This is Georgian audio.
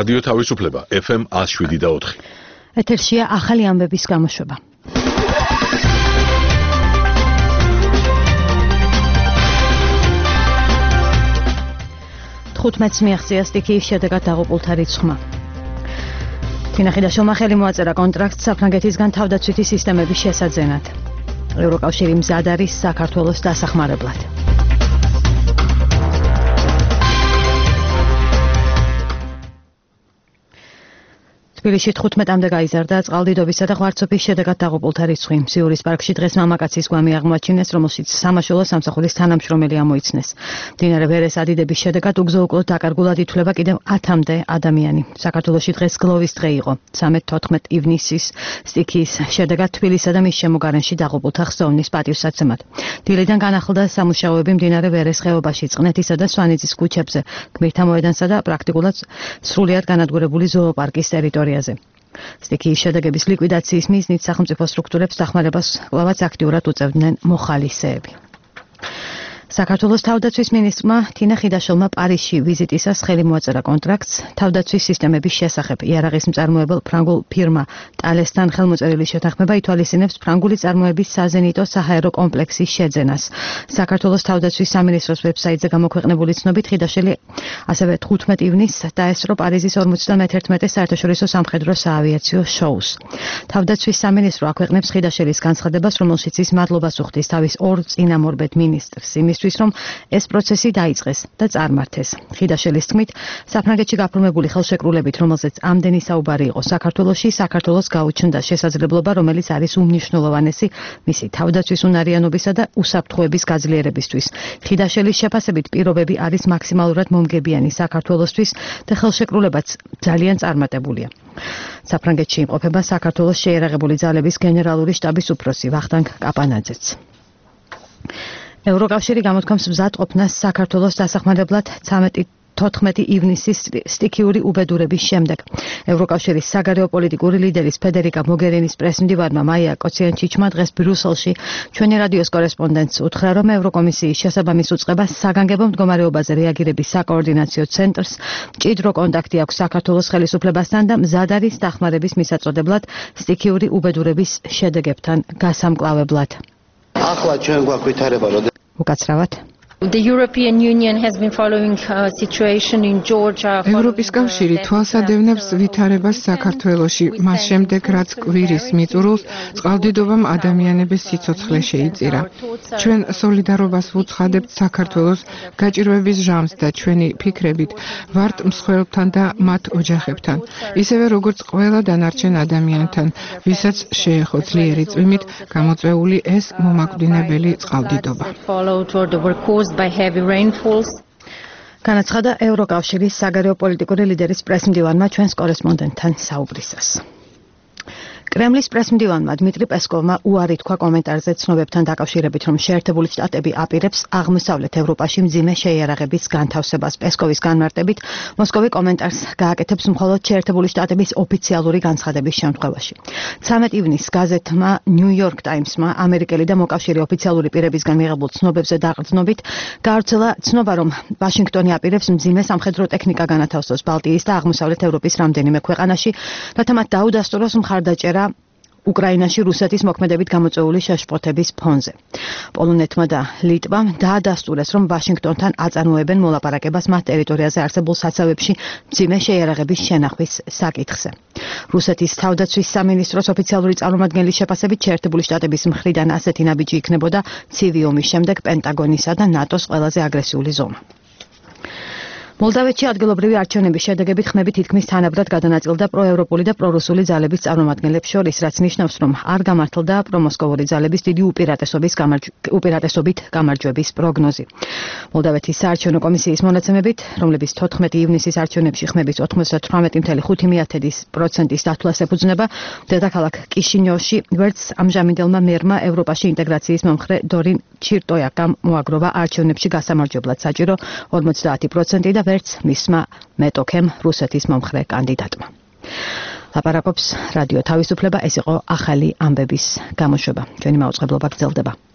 რადიო თავისუფლება FM 107.4. ეთერშია ახალი ამბების გამოშვება. ხუთმეტს მიაღწია სტიქიის შედეგად დაღუპულთა რიცხვმა. თინა ხიდაშვილმა ხელი მოაწერა კონტრაქტს საფრანგეთისგან თავდაცვითი სისტემების შესაძენად. ევროკავშირი მზად არის საქართველოს დასახმარებლად. თბილისში 15-მდე გაიზარდა წყალდიდობისა და ღვარცობის შედეგად დაღუპულთა რიცხვი. სიურის პარკში დღეს მამაკაცის გვამი აღმოაჩინეს, რომელშიც სამაშველო სამსახურის თანამშრომელი ამოიცნეს. მდინარე ვერეს ადიდების შედეგად უგზო-უკვლოდ დაკარგულად ითვლება კიდევ 10-მდე ადამიანი. საქართველოში დღეს გლოვის დღე იყო. 13-14 ივნისის სტიქიის შედეგად თბილისსა და მის შემოგარენში დაღუპულთა ხსოვნის პატივსაცემად. დილიდან განახლდა სამუშაოები მდინარე ვერეს ხეობაში, წყნეთისა და სვანიძის ქუჩებზე, გმირთა მოედანსა და პრაქტიკულად სრულიად განადგურებული ზოოპარკის ტერიტორიაზე. სტიქიის შედეგების ლიკვიდაციის მიზნით სახელმწიფო სტრუქტურებს დახმარებას კვლავაც აქტიურად უწევდნენ მოხალისეები. საქართველოს თავდაცვის მინისტრმა თინა ხიდაშვილმა პარიზში ვიზიტისას ხელი მოაწერა კონტრაქტს თავდაცვის სისტემების შესახებ. იარაღის მწარმოებელ ფრანგულ ფირმა ტალესთან ხელმოწერილი შეთანხმება ითვალისწინებს ფრანგული წარმოების საზენიტო საჰაერო კომპლექსის შეძენას. საქართველოს თავდაცვის სამინისტროს ვებსაიტზე გამოქვეყნებული ცნობით ხიდაშვილი ასევე 15 ივნისს დაესწრო პარიზის 51 საერთაშორისო სამხედრო საავიაციო შოუს. თავდაცვის სამინისტრო აქვეყნებს ხიდაშვილის განცხადებას, რომელშიც ის მადლობას უხდის თავის ორ წინამორბედ მინისტრს იმისთვის, რომ ეს პროცესი დაიწყეს და წარმართეს. ხიდაშვილის თქმით, საფრანგეთში გაფორმებული ხელშეკრულებით, რომელზეც ამდენი საუბარი იყო საქართველოში, საქართველოს გაუჩნდა შესაძლებლობა, რომელიც არის უმნიშვნელოვანესი მისი თავდაცვის უნარიანობისა და უსაფრთხოების გაძლიერებისთვის. ხიდაშვილის შეფასებით პირობები არის მაქსიმალურად მომგებიანი საქართველოსთვის და ხელშეკრულებაც ძალიან წარმატებულია. საფრანგეთში იმყოფება საქართველოს შეიარაღებული ძალების გენერალური შტაბის უფროსი ვახტანგ კაპანაძეც. ევროკავშირი გამოთქვამს მზად ყოფნას საქართველოს დასახმარებლად 14 ივნისის სტიქიური უბედურების შემდეგ. ევროკავშირის საგარეო პოლიტიკური ლიდერის ფედერიკა მოგერინის პრესმდივარმა მაია კოციანჩიჩმა დღეს ბრიუსელში ჩვენი რადიოს კორესპონდენტს უთხრა, რომ ევროკომისიის შესაბამის უწყებას საგანგებო მდგომარეობაზე რეაგირების საკოორდინაციო ცენტრს მჭიდრო კონტაქტი აქვს საქართველოს ხელისუფლებასთან და მზად არის დახმარების მისაწოდებლად სტიქიური უბედურების შედეგებთან გასამკლავებლად. ახლა ჩვენ გვაქვს ვითარება, რომ უკაცრავად. The European Union has been following situation in Georgia. ევროპის კავშირი თვალსადევნებს ვითარებას საქართველოში, მას შემდეგ რაც კვირის მიწურულს წყალდიდობამ ადამიანების სიცოცხლე შეიწირა. ჩვენ სოლიდარობას ვუცხადებთ საქართველოს გაჭირვების ჟამს და ჩვენი ფიქრებით ვართ მსხვერპლთან და მათ ოჯახებთან. ისევე როგორც ყველა დანარჩენ ადამიანთან, ვისაც შეეხო ძლიერი წვიმით გამოწვეული ეს მომაკვდინებელი წყალდიდობა. By heavy rainfalls. განაცხადა ევროკავშირის საგარეო პოლიტიკური ლიდერის პრესმდივანმა ჩვენს კორესპონდენტთან საუბრისას. კრემლის პრესმდივანმა დმიტრი პესკოვმა უარი თქვა კომენტარზე ცნობებთან დაკავშირებით, რომ შეერთებული შტატები აპირებს აღმოსავლეთ ევროპაში მძიმე შეიარაღების განთავსებას. პესკოვის განმარტებით, მოსკოვი კომენტარს გააკეთებს მხოლოდ შეერთებული შტატების ოფიციალური განცხადების შემთხვევაში. 13 ივნისს გაზეთმა New York Times-მა ამერიკელი და მოკავშირე ოფიციალური პირებისგან მიღებულ ცნობებზე დაყრდნობით გავრცელა ცნობა, რომ ვაშინგტონი აპირებს მძიმე სამხედრო ტექნიკა განათავსოს ბალტიის და აღმოსავლეთ ევროპის რამდენიმე ქვეყანაში, რათა მათ დაუდასტუროს მხარდაჭერა უკრაინაში რუსეთის მოქმედებით გამოწვეული შეშფოთების ფონზე. პოლონეთმა და ლიტვამ დაადასტურეს, რომ ვაშინგტონთან აწარმოებენ მოლაპარაკებას მათ ტერიტორიაზე არსებულ საცავებში მძიმე შეიარაღების შენახვის საკითხზე. რუსეთის თავდაცვის სამინისტროს ოფიციალური წარმომადგენლის შეფასებით შეერთებული შტატების მხრიდან ასეთი ნაბიჯი იქნებოდა ცივი ომის შემდეგ პენტაგონისა და ნატოს ყველაზე აგრესიული ზონა. მოლდავეთში ადგილობრივი არჩევნების შედეგებით ხმები თითქმის თანაბრად გადანაწილდა პროევროპული და პრორუსული ძალების წარმომადგენლებს შორის, რაც ნიშნავს, რომ არ გამართლდა პრომოსკოვური ძალების დიდი უპირატესობით გამარჯვების პროგნოზი. მოლდავეთის საარჩევნო კომისიის მონაცემებით, რომლებიც 14 ივნისის არჩევნებში ხმების 98.5%-ის დათვლას ეფუძნება, დედაქალაქ კიშინიოვში ვერც ამჟამინდელმა მერმა ევროპაში ინტეგრაციის მომხრე დორინ ჩირტოიაკამ მოაგროვა არჩევნებში გასამარჯვებლად საჭირო 50% და ვერც მისმა მეტოქემ რუსეთის მომხრე კანდიდატმა. ლაპარაკობს რადიო თავისუფლება, ეს იყო ახალი ამბების გამოშვება. ჩვენი მაუწყებლობა გრძელდება.